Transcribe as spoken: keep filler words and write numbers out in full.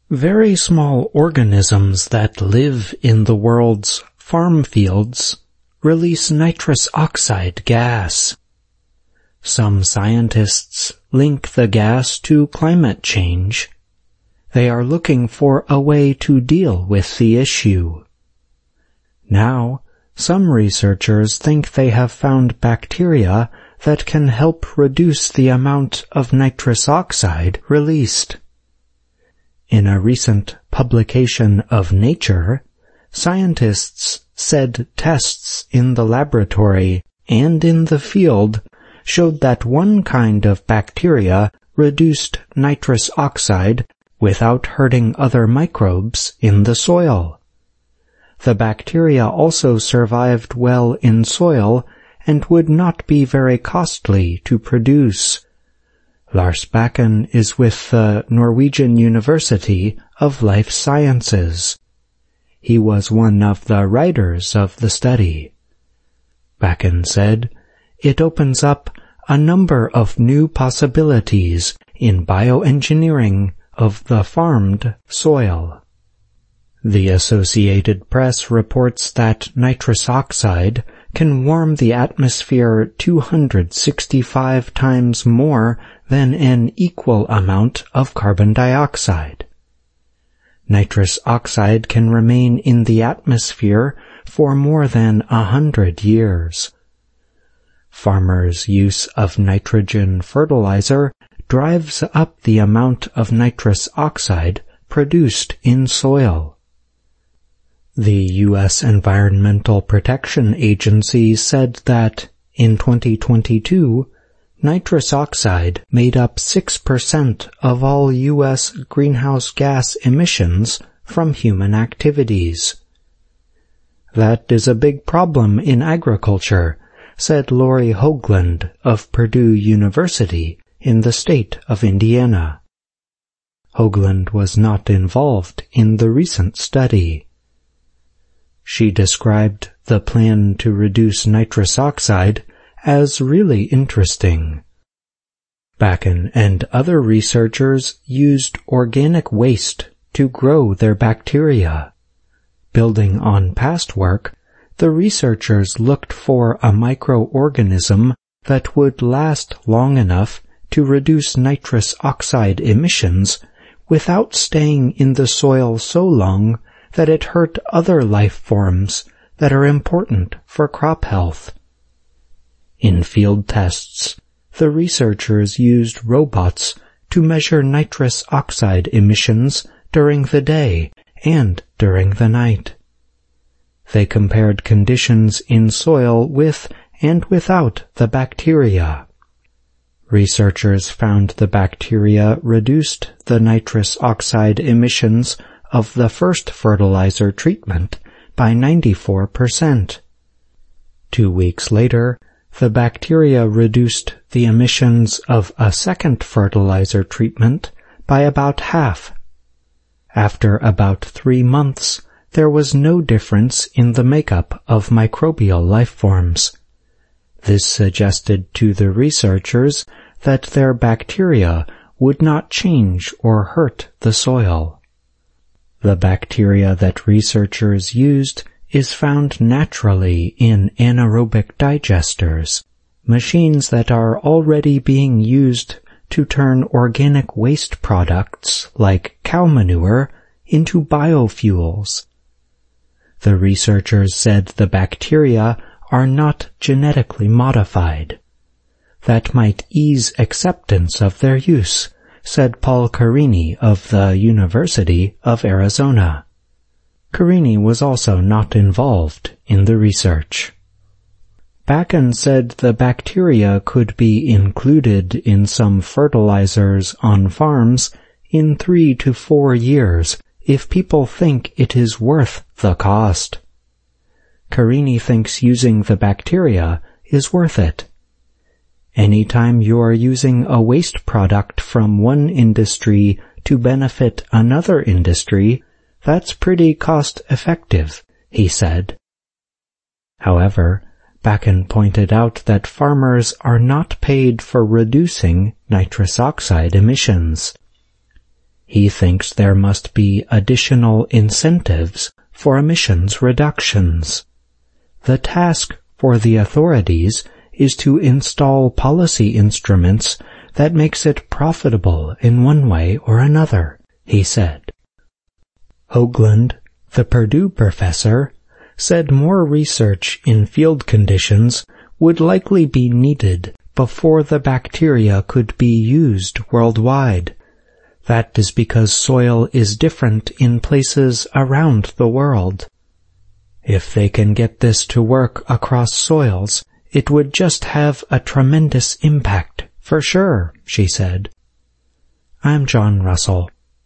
Very small organisms that live in the world's farm fields release nitrous oxide gas. Some scientists link the gas to climate change. They are looking for a way to deal with the issue. Now, some researchers think they have found bacteria that can help reduce the amount of nitrous oxide released. In a recent publication of Nature, scientists said tests in the laboratory and in the field showed that one kind of bacteria reduced nitrous oxide without hurting other microbes in the soil. The bacteria also survived well in soil and would not be very costly to produce. Lars Bakken is with the Norwegian University of Life Sciences. He was one of the writers of the study. Bakken said, "It opens up a number of new possibilities in bioengineering of the farmed soil." The Associated Press reports that nitrous oxide can warm the atmosphere two hundred sixty-five times more than an equal amount of carbon dioxide. Nitrous oxide can remain in the atmosphere for more than a hundred years. Farmers' use of nitrogen fertilizer drives up the amount of nitrous oxide produced in soil. The U S Environmental Protection Agency said that, in twenty twenty-two, nitrous oxide made up six percent of all U S greenhouse gas emissions from human activities. "That is a big problem in agriculture," said Lori Hoagland of Purdue University in the state of Indiana. Hoagland was not involved in the recent study. She described the plan to reduce nitrous oxide as really interesting. Bakken and other researchers used organic waste to grow their bacteria. Building on past work, the researchers looked for a microorganism that would last long enough to reduce nitrous oxide emissions without staying in the soil so long that it hurt other life forms that are important for crop health. In field tests, the researchers used robots to measure nitrous oxide emissions during the day and during the night. They compared conditions in soil with and without the bacteria. Researchers found the bacteria reduced the nitrous oxide emissions of the first fertilizer treatment by ninety-four percent. Two weeks later, the bacteria reduced the emissions of a second fertilizer treatment by about half. After about three months, there was no difference in the makeup of microbial life forms. This suggested to the researchers that their bacteria would not change or hurt the soil. The bacteria that researchers used is found naturally in anaerobic digesters, machines that are already being used to turn organic waste products like cow manure into biofuels. The researchers said the bacteria are not genetically modified. That might ease acceptance of their use, said Paul Carini of the University of Arizona. Carini was also not involved in the research. Bakken said the bacteria could be included in some fertilizers on farms in three to four years if people think it is worth the cost. Carini thinks using the bacteria is worth it. Anytime you are using a waste product from one industry to benefit another industry, that's pretty cost-effective, he said. However, Bakken pointed out that farmers are not paid for reducing nitrous oxide emissions. He thinks there must be additional incentives for emissions reductions. The task for the authorities is to install policy instruments that makes it profitable in one way or another, he said. Hoagland, the Purdue professor, said more research in field conditions would likely be needed before the bacteria could be used worldwide. That is because soil is different in places around the world. If they can get this to work across soils, it would just have a tremendous impact, for sure, she said. I'm John Russell.